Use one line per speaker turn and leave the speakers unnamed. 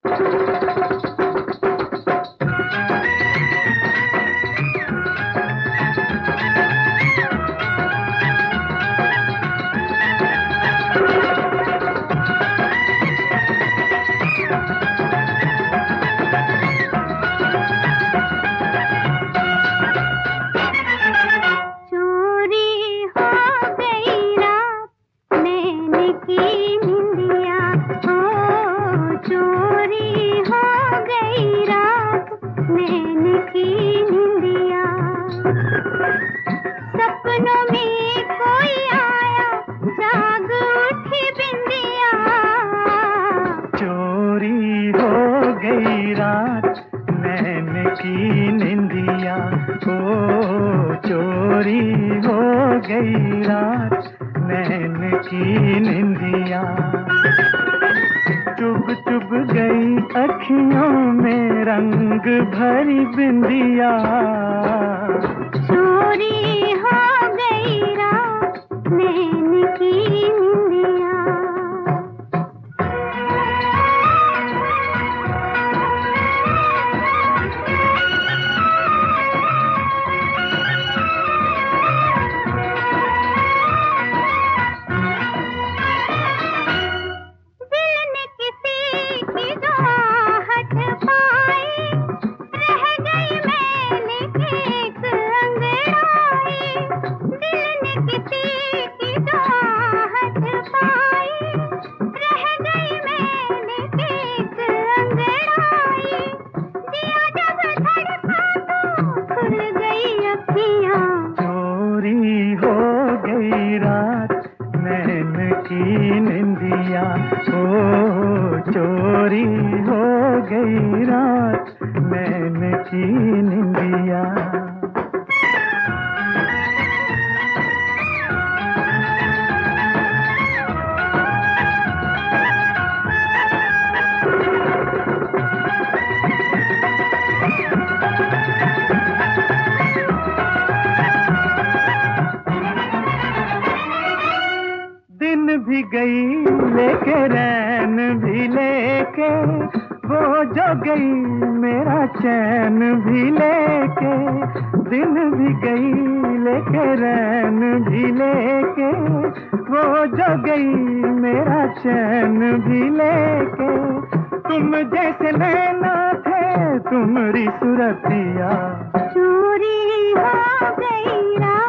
गई रात नैन की निंदिया, ओ चोरी हो गई रात नैन की निंदिया। चुभ चुभ गई अखियों में रंग भरी बिंदिया,
चोरी हो गई रात नैन की निंदिया।
की निंदिया, ओ चोरी हो गई रात नैन की निंदिया। दिन भी गई लेके रैन भी लेके, वो जो गई मेरा चैन भी लेके। दिन भी गई लेके रैन भी लेके, वो जो गई मेरा चैन भी लेके। तुम जैसे नैना थे तुम्हारी सूरतिया,
चोरी हो गई रात